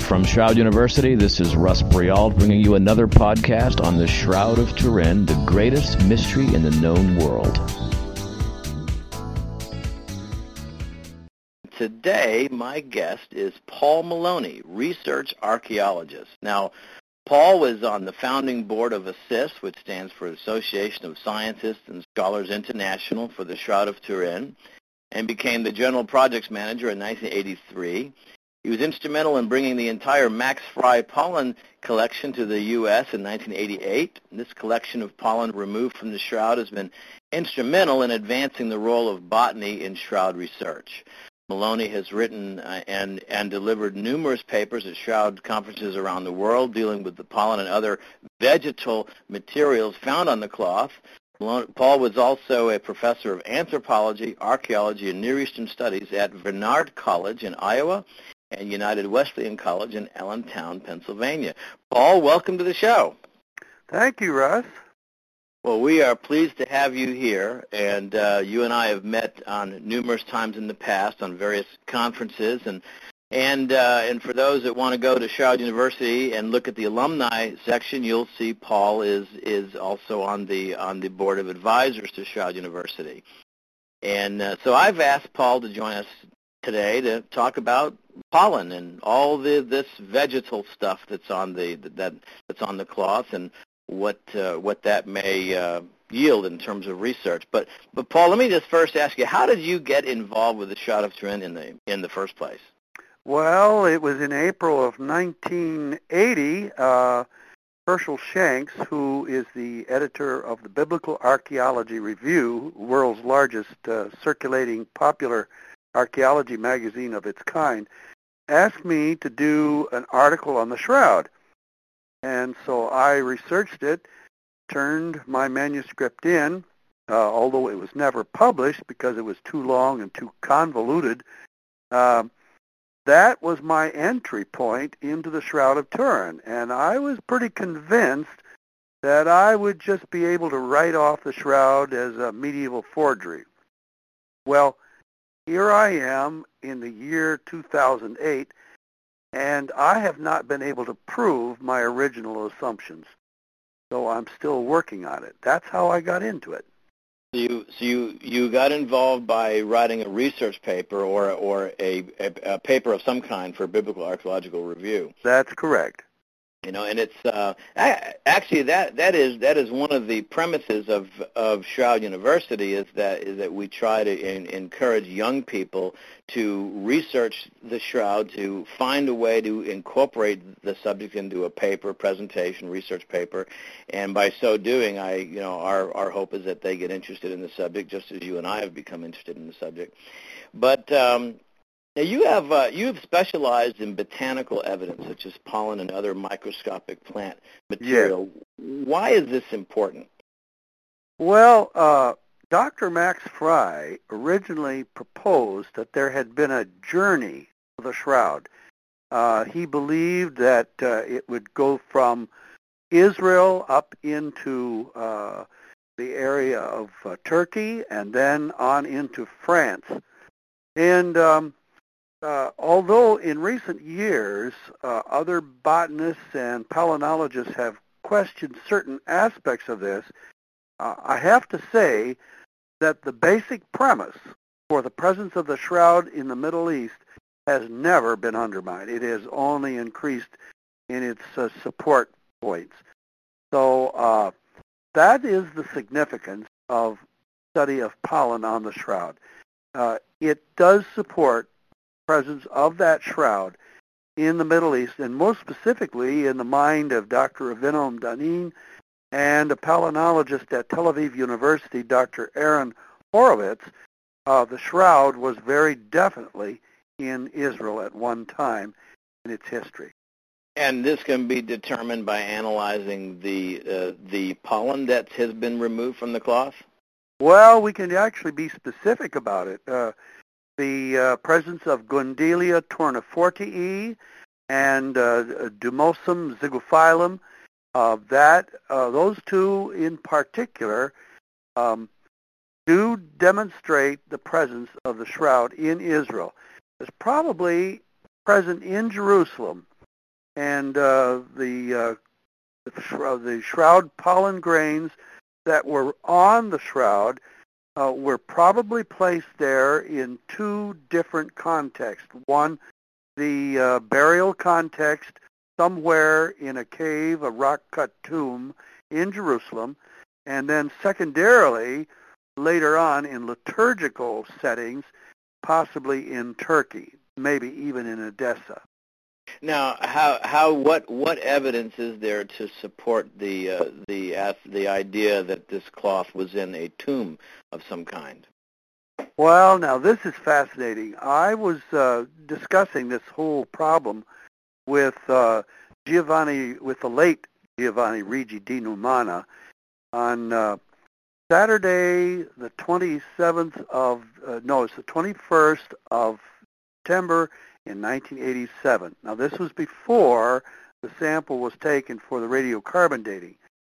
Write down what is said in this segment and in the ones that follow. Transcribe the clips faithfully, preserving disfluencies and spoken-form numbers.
From Shroud University, this is Russ Briald bringing you another podcast on the Shroud of Turin, the greatest mystery in the known world. Today, my guest is Paul Maloney, research archaeologist. Now, Paul was on the founding board of ASSIST, which stands for Association of Scientists and Scholars International for the Shroud of Turin, and became the general projects manager in nineteen eighty-three. He was instrumental in bringing the entire Max Frei pollen collection to the U S in nineteen eighty-eight. This collection of pollen removed from the shroud has been instrumental in advancing the role of botany in shroud research. Maloney has written uh, and, and delivered numerous papers at shroud conferences around the world dealing with the pollen and other vegetal materials found on the cloth. Maloney, Paul was also a professor of anthropology, archaeology, and Near Eastern studies at Barnard College in Iowa and United Wesleyan College in Allentown, Pennsylvania. Paul, welcome to the show. Thank you, Russ. Well, we are pleased to have you here, and uh, you and I have met on numerous times in the past on various conferences, and and uh, and for those that want to go to Shroud University and look at the alumni section, you'll see Paul is is also on the on the board of advisors to Shroud University, and uh, so I've asked Paul to join us today to talk about pollen and all the this vegetal stuff that's on the that that's on the cloth and what uh, what that may uh, yield in terms of research. But but Paul, let me just first ask you, how did you get involved with the Shroud of Turin in the in the first place? Well, it was in April of nineteen eighty. Uh, Herschel Shanks, who is the editor of the Biblical Archaeology Review, world's largest uh, circulating popular archaeology magazine of its kind, asked me to do an article on the shroud. And so I researched it, turned my manuscript in, uh, although it was never published because it was too long and too convoluted. Uh, that was my entry point into the Shroud of Turin, and I was pretty convinced that I would just be able to write off the shroud as a medieval forgery. Well, here I am in the year two thousand eight, and I have not been able to prove my original assumptions. So I'm still working on it. That's how I got into it. So you so you, you got involved by writing a research paper or or a, a, a paper of some kind for Biblical Archaeological Review. That's correct. You know, and it's uh, actually that that is that is one of the premises of of Shroud University is that is that we try to in, encourage young people to research the shroud, to find a way to incorporate the subject into a paper, presentation, research paper, and by so doing, I you know our our hope is that they get interested in the subject, just as you and I have become interested in the subject. But um, Now, you have uh, you have specialized in botanical evidence, such as pollen and other microscopic plant material. Yes. Why is this important? Well, uh, Doctor Max Frei originally proposed that there had been a journey of the shroud. Uh, he believed that uh, it would go from Israel up into uh, the area of uh, Turkey and then on into France. And um, Uh, although in recent years, uh, other botanists and palynologists have questioned certain aspects of this, uh, I have to say that the basic premise for the presence of the shroud in the Middle East has never been undermined. It has only increased in its uh, support points. So uh, that is the significance of study of pollen on the shroud. Uh, it does support presence of that shroud in the Middle East, and most specifically in the mind of Doctor Avinoam Danin and a palynologist at Tel Aviv University, Doctor Aaron Horowitz. Uh, the shroud was very definitely in Israel at one time in its history. And this can be determined by analyzing the uh, the pollen that has been removed from the cloth? Well, we can actually be specific about it. Uh, the uh, presence of Gundelia tournefortii and uh, Dumosum zygophyllum, uh, that uh, those two in particular um, do demonstrate the presence of the shroud in Israel. It's probably present in Jerusalem and uh, the, uh, the, shroud, the shroud pollen grains that were on the shroud uh, were probably placed there in two different contexts. One, the uh, burial context somewhere in a cave, a rock-cut tomb in Jerusalem, and then secondarily, later on in liturgical settings, possibly in Turkey, maybe even in Edessa. Now, how how what what evidence is there to support the uh, the the idea that this cloth was in a tomb of some kind? Well, now this is fascinating. I was uh, discussing this whole problem with uh, Giovanni, with the late Giovanni Rigi di Numana, on uh, Saturday, the twenty-seventh of uh, no, it's the twenty-first of September in nineteen eighty-seven. Now, this was before the sample was taken for the radiocarbon dating,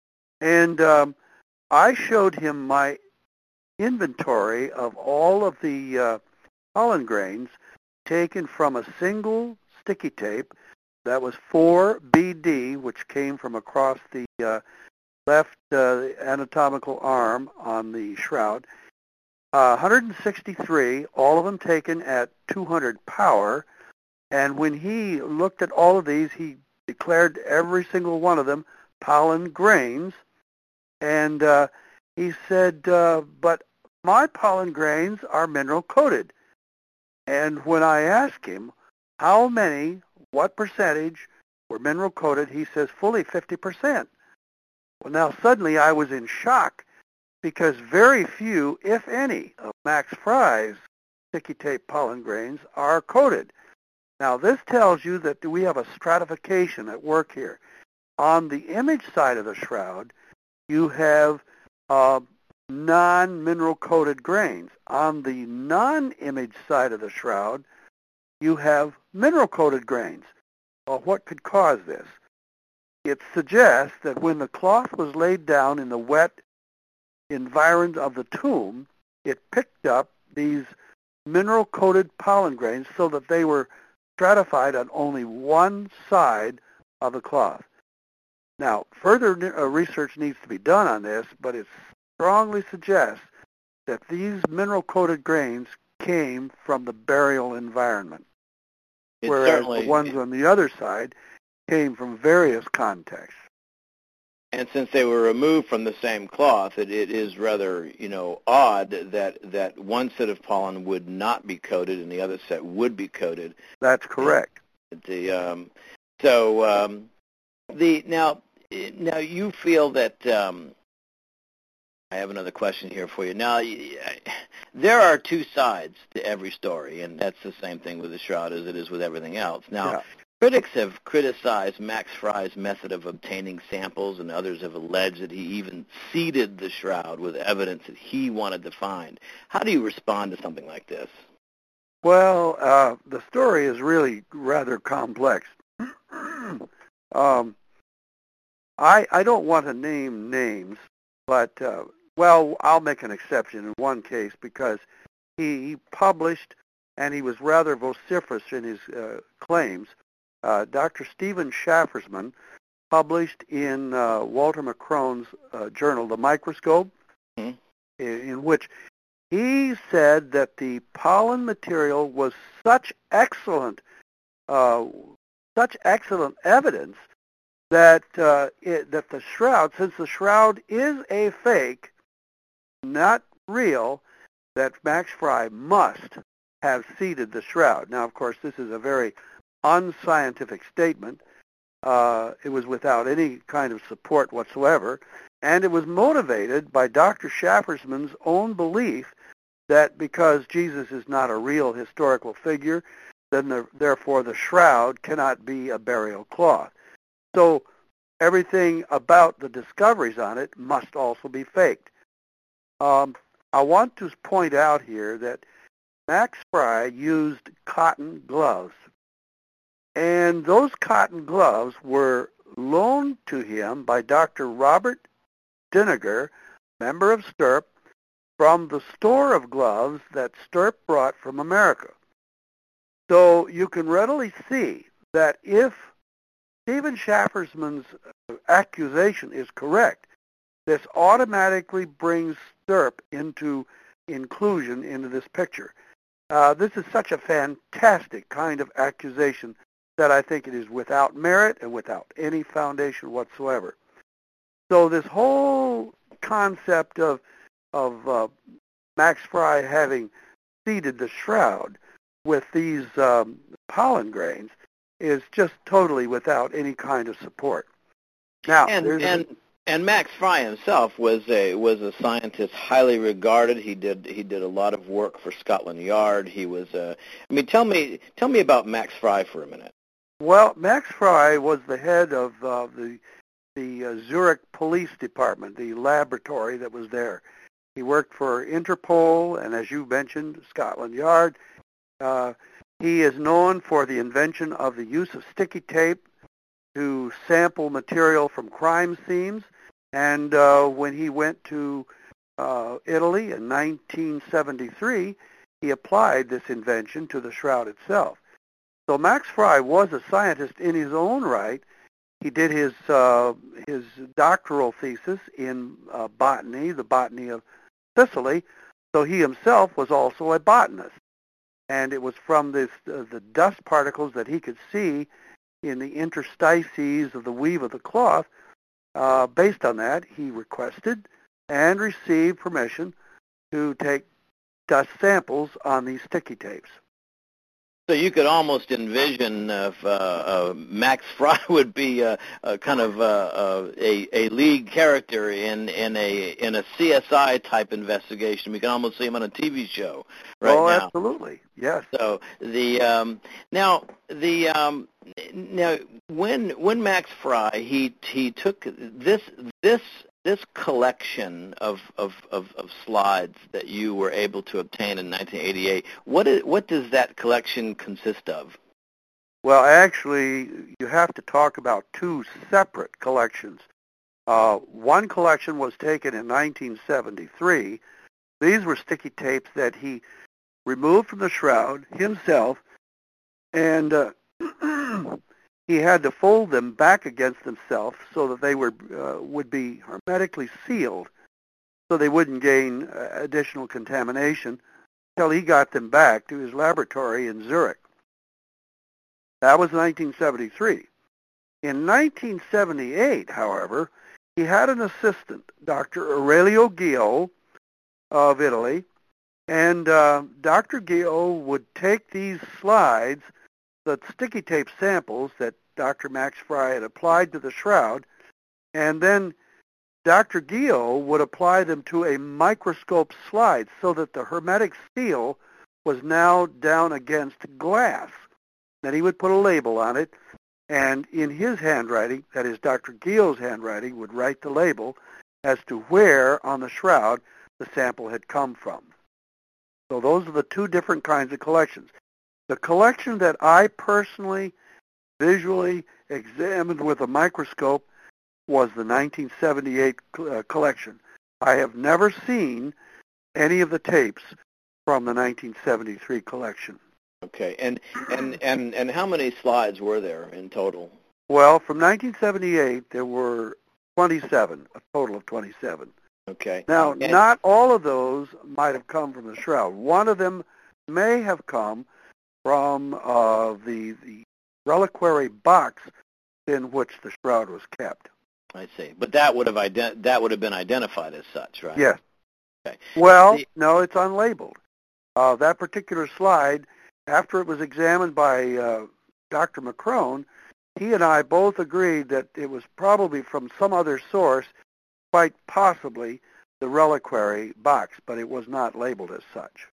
and um, I showed him my inventory of all of the uh, pollen grains taken from a single sticky tape that was four B D, which came from across the uh, left uh, anatomical arm on the shroud. Uh, one hundred sixty-three, all of them taken at two hundred power. And when he looked at all of these, he declared every single one of them pollen grains. And uh, he said, uh, but my pollen grains are mineral coated. And when I asked him how many, what percentage were mineral coated, he says fully fifty percent. Well, now suddenly I was in shock because very few, if any, of Max Fry's sticky tape pollen grains are coated. Now this tells you that we have a stratification at work here. On the image side of the shroud, you have uh, non-mineral coated grains. On the non-image side of the shroud, you have mineral coated grains. Well, what could cause this? It suggests that when the cloth was laid down in the wet environment of the tomb, it picked up these mineral-coated pollen grains so that they were stratified on only one side of the cloth. Now, further uh, research needs to be done on this, but it strongly suggests that these mineral-coated grains came from the burial environment, It whereas the ones on the other side came from various contexts. And since they were removed from the same cloth, it, it is rather, you know, odd that that one set of pollen would not be coated and the other set would be coated. That's correct. And the um, so um, the now now you feel that um, I have another question here for you. Now, there are two sides to every story, and that's the same thing with the shroud as it is with everything else. Now. Yeah. Critics have criticized Max Fry's method of obtaining samples, and others have alleged that he even seeded the shroud with evidence that he wanted to find. How do you respond to something like this? Well, uh, the story is really rather complex. um, I, I don't want to name names, but, uh, well, I'll make an exception in one case because he, he published, and he was rather vociferous in his uh, claims. Uh, Doctor Stephen Schaffersman published in uh, Walter McCrone's uh, journal, The Microscope, mm-hmm. in, in which he said that the pollen material was such excellent, uh, such excellent evidence that uh, it, that the shroud, since the shroud is a fake, not real, that Max Fry must have seeded the shroud. Now, of course, this is a very unscientific statement. Uh, it was without any kind of support whatsoever, and it was motivated by Doctor Schaffersman's own belief that because Jesus is not a real historical figure, then the, therefore the shroud cannot be a burial cloth. So everything about the discoveries on it must also be faked. Um, I want to point out here that Max Fry used cotton gloves. And those cotton gloves were loaned to him by Doctor Robert Diniger, member of Stirp, from the store of gloves that Stirp brought from America. So you can readily see that if Stephen Schaffersman's accusation is correct, this automatically brings stirrup into inclusion into this picture. Uh, this is such a fantastic kind of accusation that I think it is without merit and without any foundation whatsoever. So this whole concept of of uh, Max Fry having seeded the shroud with these um, pollen grains is just totally without any kind of support. Now, and there's and a, and Max Fry himself was a was a scientist highly regarded. He did he did a lot of work for Scotland Yard. He was a. I mean, tell me tell me about Max Fry for a minute. Well, Max Fry was the head of uh, the the uh, Zurich Police Department, the laboratory that was there. He worked for Interpol and, as you mentioned, Scotland Yard. Uh, he is known for the invention of the use of sticky tape to sample material from crime scenes. And uh, when he went to uh, Italy in nineteen seventy-three, he applied this invention to the shroud itself. So Max Fry was a scientist in his own right. He did his uh, his doctoral thesis in uh, botany, the botany of Sicily. So he himself was also a botanist, and it was from this uh, the dust particles that he could see in the interstices of the weave of the cloth. Uh, based on that, he requested and received permission to take dust samples on these sticky tapes. So you could almost envision uh, if, uh, uh, Max Fry would be uh, uh, kind of uh, uh, a a lead character in in a in a C S I type investigation. We can almost see him on a T V show right oh, now. Absolutely, yes. So the um, now the um, now when when Max Fry he he took this this this collection of, of, of, of slides that you were able to obtain in nineteen eighty-eight, what is, what does that collection consist of? Well, actually, you have to talk about two separate collections. Uh, one collection was taken in nineteen seventy-three. These were sticky tapes that he removed from the shroud himself, and uh, he had to fold them back against himself so that they were uh, would be hermetically sealed, so they wouldn't gain uh, additional contamination until he got them back to his laboratory in Zurich. That was nineteen seventy-three. In nineteen seventy-eight, however, he had an assistant, Doctor Aurelio Guyot of Italy, and uh, Doctor Guyot would take these slides, the sticky tape samples that Doctor Max Fry had applied to the shroud, and then Doctor Guyot would apply them to a microscope slide so that the hermetic seal was now down against glass. Then he would put a label on it, and in his handwriting, that is Doctor Guyot's handwriting, would write the label as to where on the shroud the sample had come from. So those are the two different kinds of collections. The collection that I personally visually examined with a microscope was the nineteen seventy-eight uh, collection. I have never seen any of the tapes from the nineteen seventy-three collection. Okay, and and, and, and how many slides were there in total? Well, from nineteen seventy-eight, there were twenty-seven, a total of twenty-seven. Okay. Now, and not all of those might have come from the shroud. One of them may have come from uh, the, the reliquary box in which the shroud was kept. I see, but that would have ident- that would have been identified as such, right? Yes. Okay. Well, the- no, it's unlabeled. Uh, that particular slide, after it was examined by uh, Doctor McCrone, he and I both agreed that it was probably from some other source, quite possibly the reliquary box, but it was not labeled as such.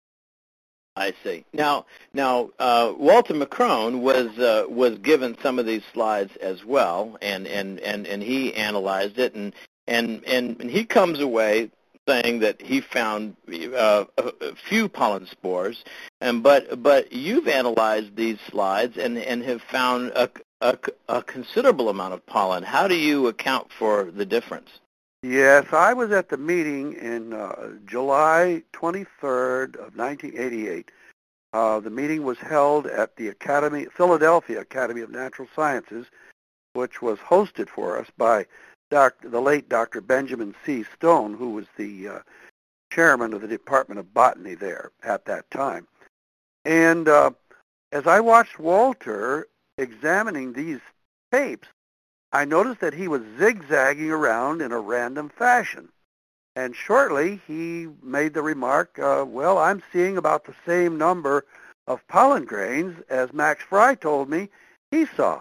I see. Now, now uh, Walter McCrone was uh, was given some of these slides as well, and, and, and, and he analyzed it, and and, and and he comes away saying that he found uh, a, a few pollen spores, and but but you've analyzed these slides and and have found a, a, a considerable amount of pollen. How do you account for the difference? Yes, I was at the meeting in uh, July twenty-third of nineteen eighty-eight. Uh, the meeting was held at the Academy, Philadelphia Academy of Natural Sciences, which was hosted for us by Doctor the late Doctor Benjamin C. Stone, who was the uh, chairman of the Department of Botany there at that time. And uh, as I watched Walter examining these tapes, I noticed that he was zigzagging around in a random fashion. And shortly, he made the remark, uh, well, I'm seeing about the same number of pollen grains as Max Fry told me he saw.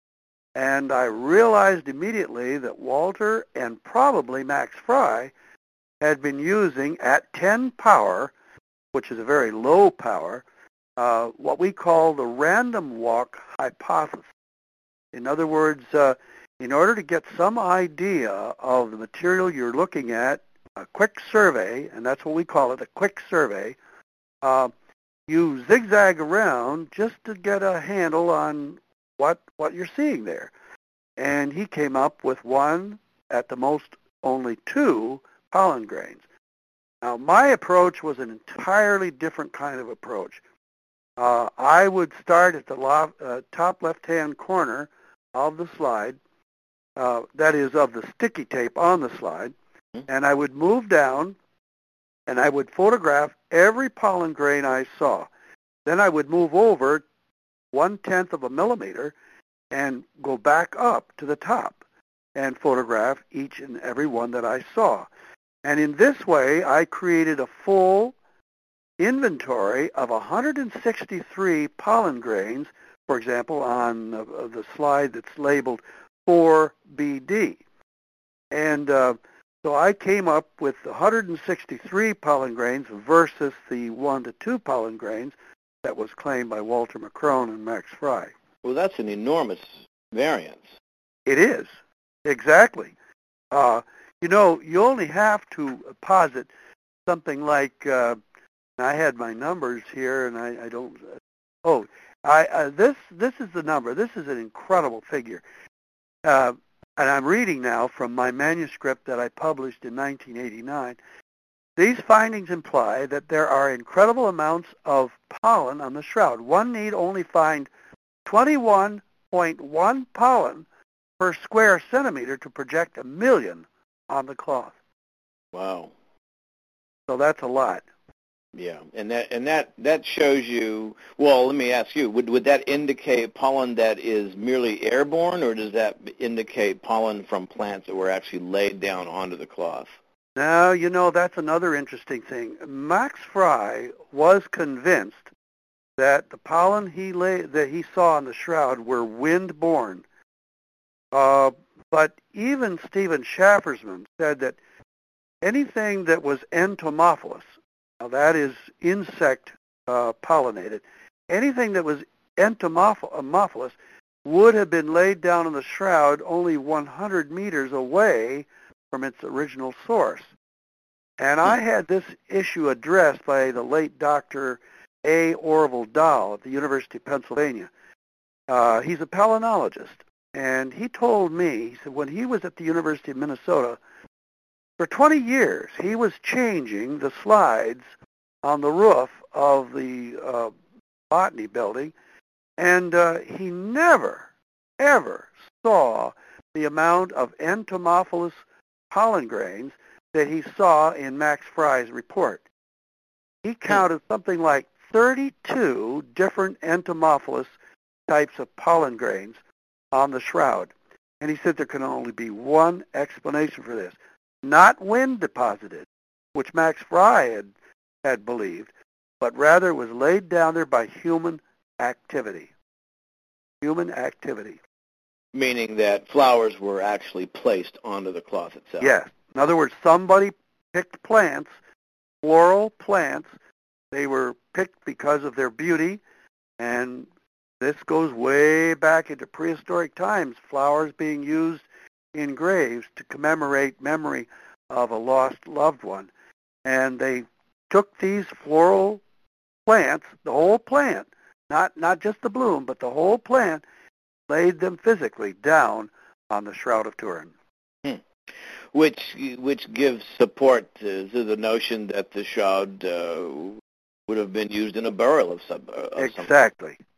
And I realized immediately that Walter and probably Max Fry had been using at ten power, which is a very low power, uh, what we call the random walk hypothesis. In other words, uh, in order to get some idea of the material you're looking at, a quick survey, and that's what we call it, a quick survey, uh, you zigzag around just to get a handle on what what you're seeing there. And he came up with one, at the most only two, pollen grains. Now, my approach was an entirely different kind of approach. Uh, I would start at the lo- uh, top left-hand corner of the slide, uh, that is, of the sticky tape on the slide, and I would move down, and I would photograph every pollen grain I saw. Then I would move over one-tenth of a millimeter and go back up to the top and photograph each and every one that I saw. And in this way, I created a full inventory of one hundred sixty-three pollen grains, for example, on uh, the slide that's labeled four B D. And uh, so I came up with one hundred sixty-three pollen grains versus the one to two pollen grains that was claimed by Walter McCrone and Max Fry. Well, that's an enormous variance. It is, exactly. Uh, you know, you only have to posit something like, uh, I had my numbers here, and I, I don't, uh, oh, I, uh, this this is the number. This is an incredible figure. Uh, and I'm reading now from my manuscript that I published in nineteen eighty-nine. These findings imply that there are incredible amounts of pollen on the shroud. One need only find twenty-one point one pollen per square centimeter to project a million on the cloth. Wow. So that's a lot. Yeah, and that and that that shows you. Well, let me ask you: Would would that indicate pollen that is merely airborne, or does that indicate pollen from plants that were actually laid down onto the cloth? Now, you know, that's another interesting thing. Max Fry was convinced that the pollen he lay, that he saw on the shroud were wind-borne. Uh, but even Stephen Schaffersman said that anything that was entomophilous, now that is insect uh, pollinated, anything that was entomophilous would have been laid down in the shroud only one hundred meters away from its original source. And I had this issue addressed by the late Doctor A. Orville Dahl at the University of Pennsylvania. Uh, he's a palynologist, and he told me, he said when he was at the University of Minnesota, for twenty years he was changing the slides on the roof of the uh, botany building, and uh, he never, ever saw the amount of entomophilous pollen grains that he saw in Max Fry's report. He counted something like thirty-two different entomophilous types of pollen grains on the shroud. And he said there can only be one explanation for this. Not wind deposited, which Max Fry had, had believed, but rather was laid down there by human activity. Human activity. Meaning that flowers were actually placed onto the cloth itself. Yes. In other words, somebody picked plants, floral plants. They were picked because of their beauty, and this goes way back into prehistoric times, flowers being used in graves to commemorate memory of a lost loved one. And they took these floral plants, the whole plant, not, not just the bloom, but the whole plant, laid them physically down on the Shroud of Turin. Hmm. Which which gives support to, to the notion that the shroud uh, would have been used in a burial of some. Of exactly,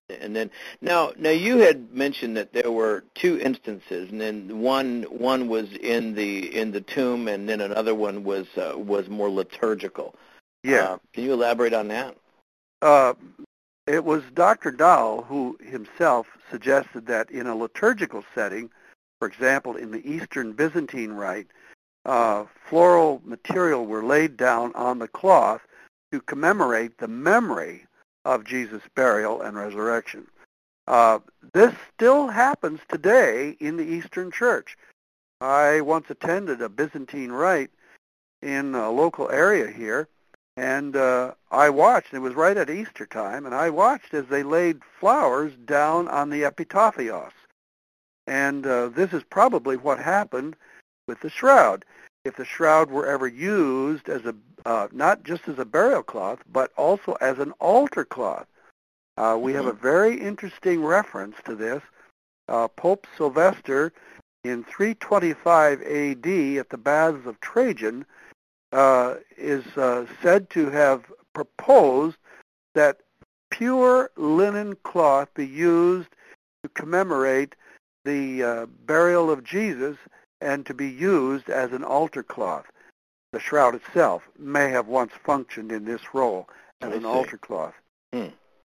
And then now, now you had mentioned that there were two instances, and then one one was in the in the tomb, and then another one was uh, was more liturgical. Yeah. Uh, can you elaborate on that? Uh, it was Doctor Dowell who himself suggested that in a liturgical setting, for example, in the Eastern Byzantine Rite, uh, floral material were laid down on the cloth to commemorate the memory of Jesus' burial and resurrection. Uh, this still happens today in the Eastern Church. I once attended a Byzantine rite in a local area here, and uh, I watched, it was right at Easter time, and I watched as they laid flowers down on the epitaphios. And uh, this is probably what happened with the shroud. If the shroud were ever used as a, uh, not just as a burial cloth, but also as an altar cloth. Uh, we have a very interesting reference to this. Uh, Pope Sylvester, in three twenty-five A D at the Baths of Trajan, uh, is uh, said to have proposed that pure linen cloth be used to commemorate the uh, burial of Jesus and to be used as an altar cloth. The shroud itself may have once functioned in this role as I an see. altar cloth. Hmm.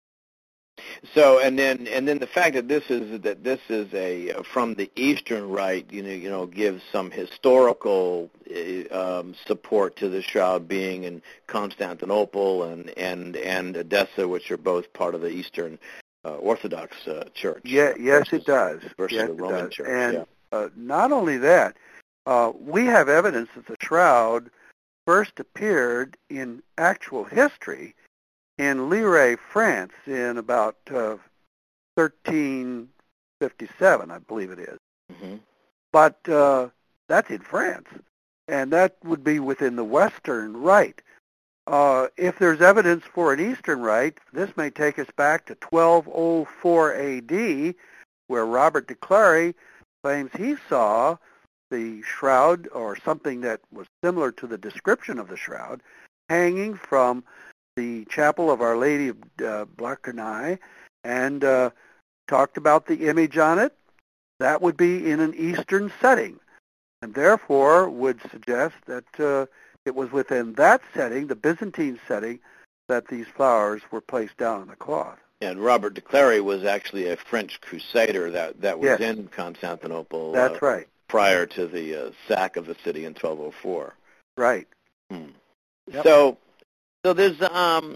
So, and then, and then the fact that this is that this is a from the Eastern Rite, you know, you know, gives some historical uh, um, support to the shroud being in Constantinople and and and Edessa, which are both part of the Eastern uh, Orthodox uh, Church. Yeah, yes, versus, it does. Versus yes, the Roman it does. Church. And yeah. uh, not only that, uh, we have evidence that the shroud first appeared in actual history in Lire, France, in about uh, thirteen fifty-seven, I believe it is. Mm-hmm. But uh, that's in France, and that would be within the Western Rite. Uh, if there's evidence for an Eastern Rite, this may take us back to twelve oh four A D, where Robert de Clary claims he saw the shroud, or something that was similar to the description of the shroud, hanging from the chapel of Our Lady of uh, Blachernae, and uh, talked about the image on it. That would be in an Eastern setting, and therefore would suggest that uh, it was within that setting, the Byzantine setting, that these flowers were placed down on the cloth. And Robert de Clary was actually a French crusader that, that was yes. in Constantinople. That's uh, right. Prior to the uh, sack of the city in twelve oh four. Right. Hmm. Yep. So, so there's um.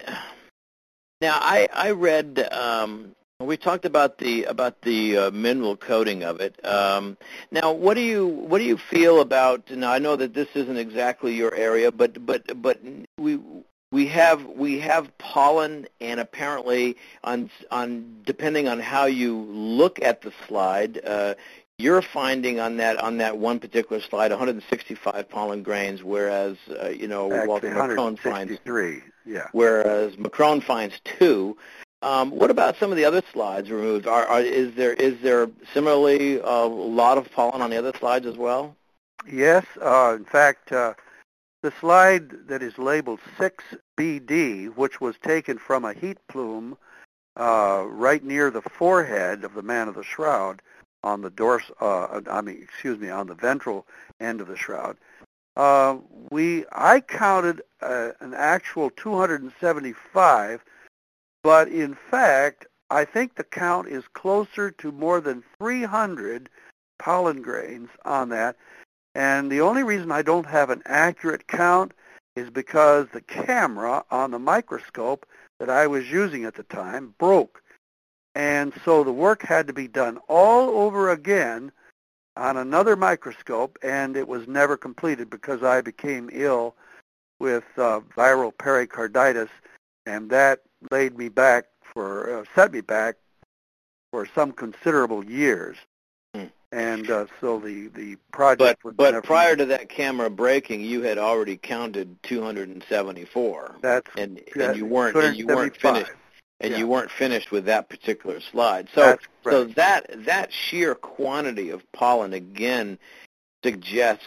Now I I read um. We talked about the about the uh, mineral coating of it. Um, now, what do you what do you feel about? Now, I know that this isn't exactly your area, but but but we we have we have pollen, and apparently on on depending on how you look at the slide, uh, you're finding on that on that one particular slide one hundred sixty-five pollen grains, whereas uh, you know Actually, Walter Macron finds yeah. Whereas Macron finds two. Um, what about some of the other slides removed? Are, are is there is there similarly a lot of pollen on the other slides as well? Yes. Uh, in fact, uh, the slide that is labeled six B D, which was taken from a heat plume uh, right near the forehead of the man of the shroud, on the dors, uh, I mean, excuse me, on the ventral end of the shroud. Uh, we, I counted uh, an actual two hundred seventy-five, but in fact, I think the count is closer to more than three hundred pollen grains on that. And the only reason I don't have an accurate count is because the camera on the microscope that I was using at the time broke. And so the work had to be done all over again on another microscope, and it was never completed because I became ill with uh, viral pericarditis, and that laid me back for, uh, set me back for some considerable years. Hmm. And uh, so the, the project but, was But never prior finished. to that camera breaking, you had already counted two hundred seventy-four. That's, and, that, and you weren't and you weren't finished. And yeah. you weren't finished with that particular slide. So, That's right. so that that sheer quantity of pollen again suggests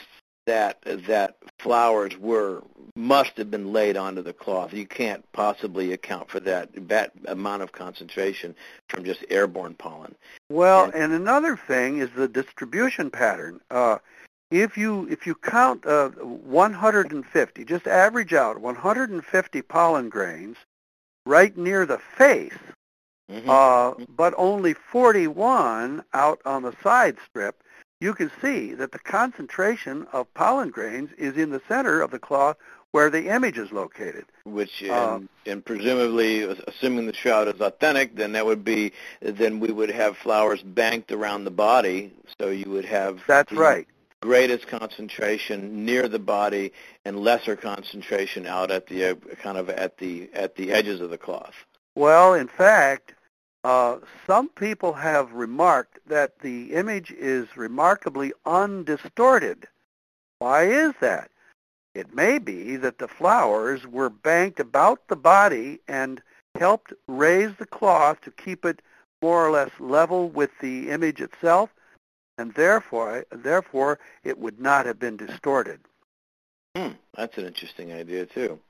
that that flowers were must have been laid onto the cloth. You can't possibly account for that that amount of concentration from just airborne pollen. Well, and, and another thing is the distribution pattern. Uh, if you if you count uh, one hundred fifty, just average out one hundred fifty pollen grains right near the face, mm-hmm. uh, but only forty-one out on the side strip, you can see that the concentration of pollen grains is in the center of the cloth where the image is located. Which, uh, and, and presumably, assuming the shroud is authentic, then that would be, then we would have flowers banked around the body, so you would have that's right. greatest concentration near the body and lesser concentration out at the uh, kind of at the at the edges of the cloth. Well, in fact, uh, some people have remarked that the image is remarkably undistorted. Why is that? It may be that the flowers were banked about the body and helped raise the cloth to keep it more or less level with the image itself, and therefore, therefore it would not have been distorted. Hmm, that's an interesting idea too.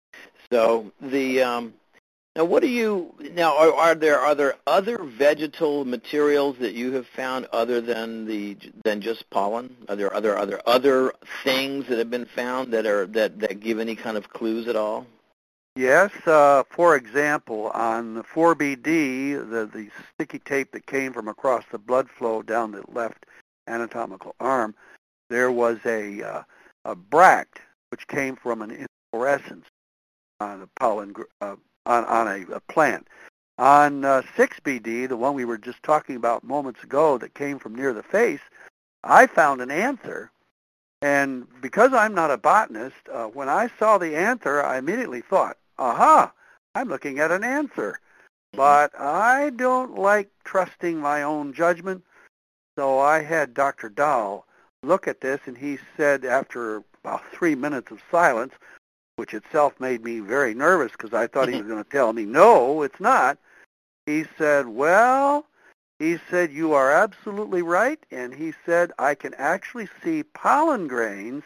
So the um, now, what do you now? Are, are there are there other vegetal materials that you have found other than the than just pollen? Are there other other other things that have been found that are that, that give any kind of clues at all? Yes. Uh, for example, on the four B D, the the sticky tape that came from across the blood flow down the left anatomical arm, there was a uh, a bract which came from an inflorescence on the pollen. Uh, on, on a, a plant. On uh, six B D, the one we were just talking about moments ago that came from near the face, I found an anther. And because I'm not a botanist, uh, when I saw the anther, I immediately thought, aha, I'm looking at an anther. But I don't like trusting my own judgment, so I had Doctor Dahl look at this, and he said after about three minutes of silence, which itself made me very nervous because I thought he was going to tell me, no, it's not. He said, well, he said, you are absolutely right. And he said, I can actually see pollen grains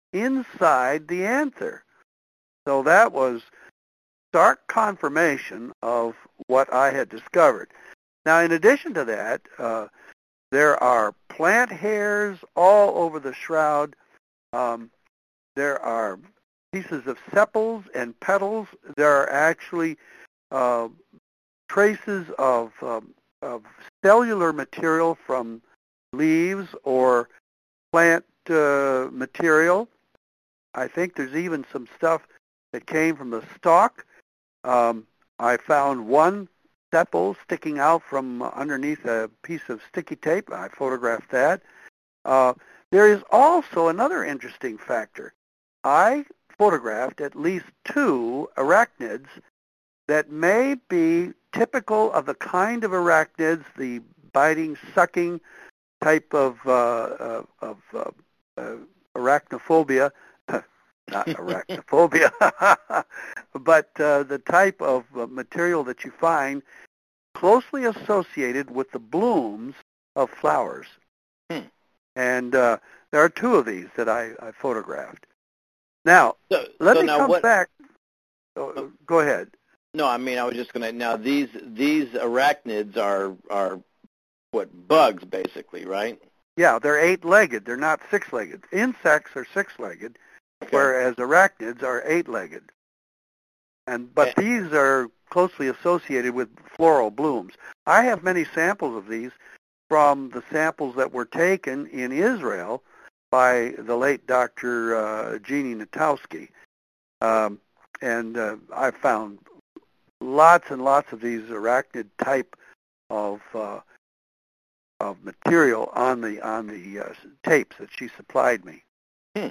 inside the anther. So that was stark confirmation of what I had discovered. Now, in addition to that, uh, there are plant hairs all over the shroud. Um, there are pieces of sepals and petals. There are actually uh, traces of, um, of cellular material from leaves or plant uh, material. I think there's even some stuff that came from the stalk. Um, I found one sepal sticking out from underneath a piece of sticky tape. I photographed that. Uh, there is also another interesting factor. I photographed at least two arachnids that may be typical of the kind of arachnids, the biting, sucking type of, uh, uh, of uh, uh, arachnophobia, not arachnophobia, but uh, the type of uh, material that you find closely associated with the blooms of flowers. Hmm. And uh, there are two of these that I, I photographed. Now, so, let so me now come what, back. Oh, go ahead. No, I mean, I was just going to, now these these arachnids are, are, what, bugs, basically, right? Yeah, they're eight-legged. They're not six-legged. Insects are six-legged, okay, whereas arachnids are eight-legged. And But okay. These are closely associated with floral blooms. I have many samples of these from the samples that were taken in Israel by the late Doctor Uh, Jeannie Natowski. Um, and uh, I found lots and lots of these arachnid type of uh, of material on the on the uh, tapes that she supplied me. Hmm.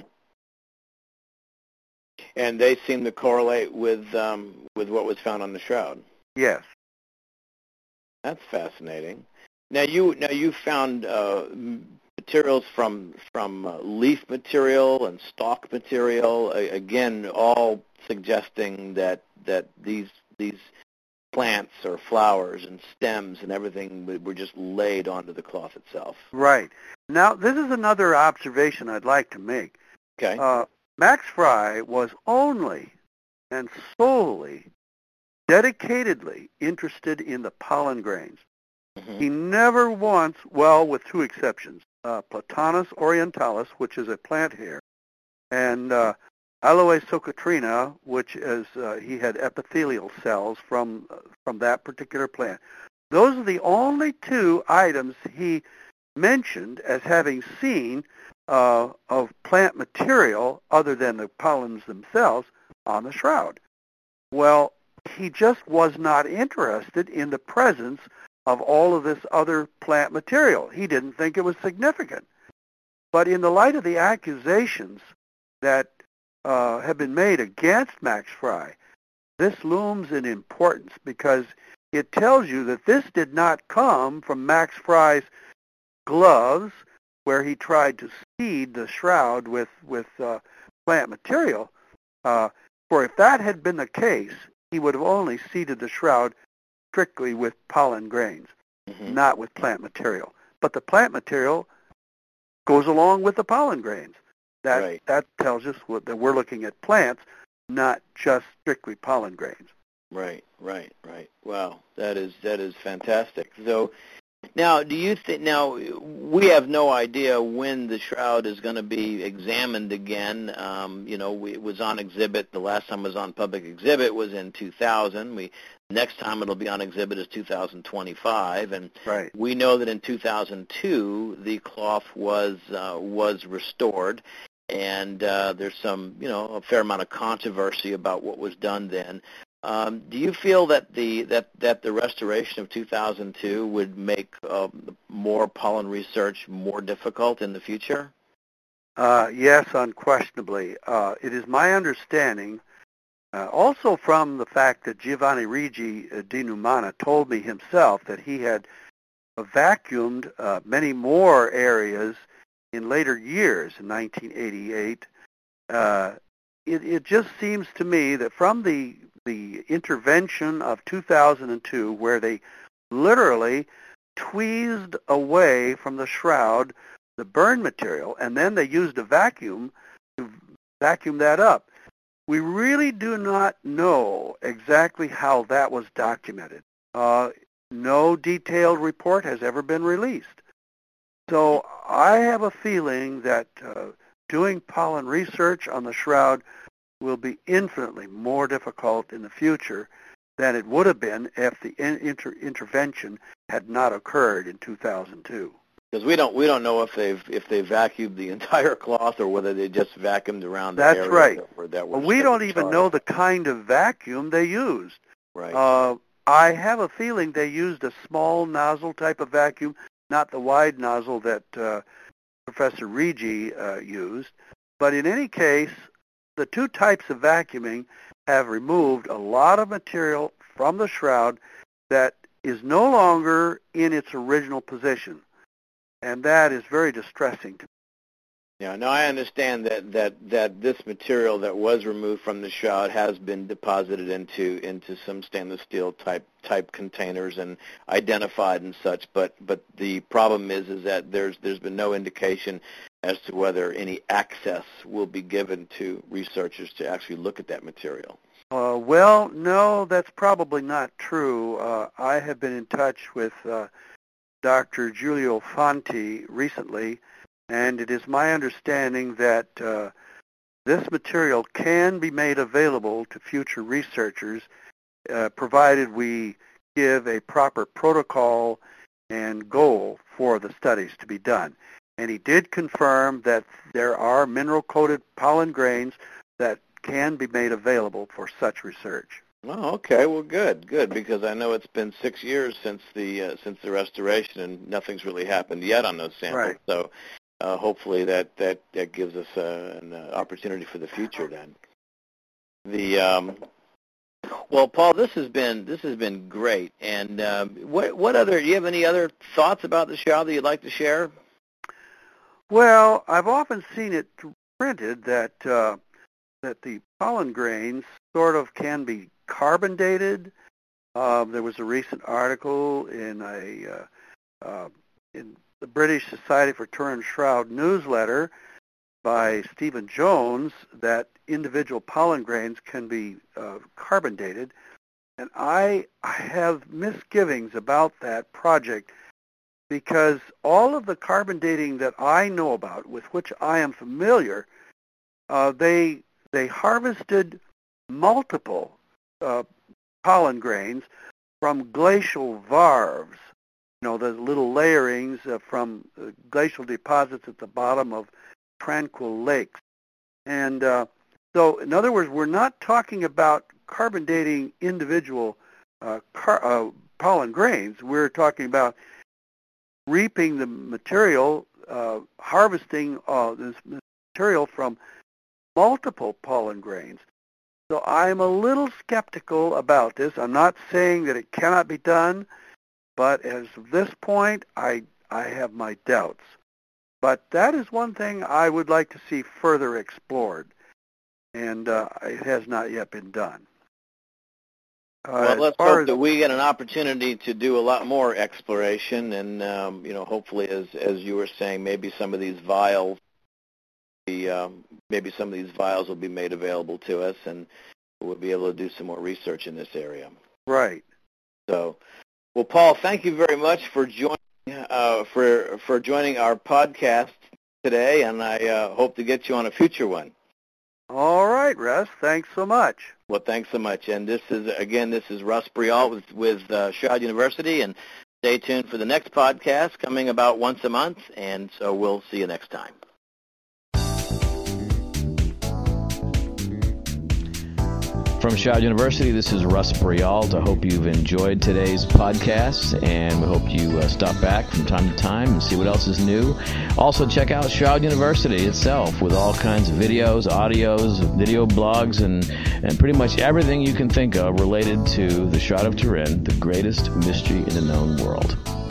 And they seem to correlate with um, with what was found on the shroud. Yes. That's fascinating. Now you now you found uh, materials from from uh, leaf material and stalk material, uh, again, all suggesting that that these these plants or flowers and stems and everything were just laid onto the cloth itself. Right. Now, this is another observation I'd like to make. Okay. Uh, Max Fry was only and solely, dedicatedly interested in the pollen grains. Mm-hmm. He never once, well, with two exceptions, uh, Platanus orientalis, which is a plant hair, and uh, Aloe socotrina, which is uh, he had epithelial cells from uh, from that particular plant. Those are the only two items he mentioned as having seen uh, of plant material other than the pollens themselves on the shroud. Well, he just was not interested in the presence of all of this other plant material. He didn't think it was significant. But in the light of the accusations that uh, have been made against Max Fry, this looms in importance because it tells you that this did not come from Max Fry's gloves, where he tried to seed the shroud with, with uh, plant material. Uh, for if that had been the case, he would have only seeded the shroud strictly with pollen grains, mm-hmm. not with plant material. But the plant material goes along with the pollen grains. That right. that tells us what, that we're looking at plants, not just strictly pollen grains. Right, right, right. Wow, that is that is fantastic. So now, do you think, now, we have no idea when the shroud is going to be examined again. Um, you know, we, it was on exhibit, the last time it was on public exhibit was in two thousand. We, next time it'll be on exhibit is two thousand twenty-five. And right. we know that in two thousand two, the cloth was, uh, was restored. And uh, there's some, you know, a fair amount of controversy about what was done then. Um, do you feel that the that, that the restoration of two thousand two would make uh, more pollen research more difficult in the future? Uh, yes, unquestionably. Uh, it is my understanding, uh, also from the fact that Giovanni Rigi uh, di Numana told me himself that he had uh, vacuumed uh, many more areas in later years, in nineteen eighty-eight. Uh, it, it just seems to me that from the the intervention of two thousand two, where they literally tweezed away from the shroud the burn material, and then they used a vacuum to vacuum that up. We really do not know exactly how that was documented. Uh, no detailed report has ever been released. So I have a feeling that uh, doing pollen research on the shroud will be infinitely more difficult in the future than it would have been if the inter- intervention had not occurred in two thousand two. Because we don't we don't know if they've if they vacuumed the entire cloth or whether they just vacuumed around the That's area right. that were that were. Well, we don't even know the kind of vacuum they used. Right. Uh, I have a feeling they used a small nozzle type of vacuum, not the wide nozzle that uh, Professor Rigi uh, used. But in any case, the two types of vacuuming have removed a lot of material from the shroud that is no longer in its original position. And that is very distressing to me. Yeah, no, I understand that, that, that this material that was removed from the shroud has been deposited into into some stainless steel type type containers and identified and such. But but the problem is is that there's there's been no indication as to whether any access will be given to researchers to actually look at that material. Uh, well, no, that's probably not true. Uh, I have been in touch with uh, Doctor Giulio Fanti recently, and it is my understanding that uh, this material can be made available to future researchers, uh, provided we give a proper protocol and goal for the studies to be done. And he did confirm that there are mineral-coated pollen grains that can be made available for such research. Oh, okay. Well, good, good, because I know it's been six years since the uh, since the restoration, and nothing's really happened yet on those samples. Right. So uh, hopefully that, that, that gives us uh, an uh, opportunity for the future. Then the um, well, Paul, this has been this has been great. And um, what what other do you have any other thoughts about the show that you'd like to share? Well, I've often seen it printed that uh, that the pollen grains sort of can be carbon dated. Uh, there was a recent article in a uh, uh, in the British Society for Tern Shroud newsletter by Stephen Jones that individual pollen grains can be uh, carbon dated, and I, I have misgivings about that project because all of the carbon dating that I know about, with which I am familiar, uh, they they harvested multiple uh, pollen grains from glacial varves, you know, the little layerings uh, from uh, glacial deposits at the bottom of tranquil lakes. And uh, so, in other words, we're not talking about carbon dating individual uh, car, uh, pollen grains. We're talking about reaping the material, uh, harvesting uh, this material from multiple pollen grains. So I'm a little skeptical about this. I'm not saying that it cannot be done, but as of this point, I I have my doubts. But that is one thing I would like to see further explored, and uh, it has not yet been done. Uh, well, let's hope as, that we get an opportunity to do a lot more exploration, and um, you know, hopefully, as as you were saying, maybe some of these vials, the, um, maybe some of these vials will be made available to us, and we'll be able to do some more research in this area. Right. So, well, Paul, thank you very much for joining uh, for for joining our podcast today, and I uh, hope to get you on a future one. All right, Russ. Thanks so much. Well, thanks so much. And this is, again, this is Russ Briault with, with uh, Shroud University, and stay tuned for the next podcast coming about once a month, and so we'll see you next time. From Shroud University, this is Russ Briault. I hope you've enjoyed today's podcast, and we hope you uh, stop back from time to time and see what else is new. Also, check out Shroud University itself with all kinds of videos, audios, video blogs, and, and pretty much everything you can think of related to the Shroud of Turin, the greatest mystery in the known world.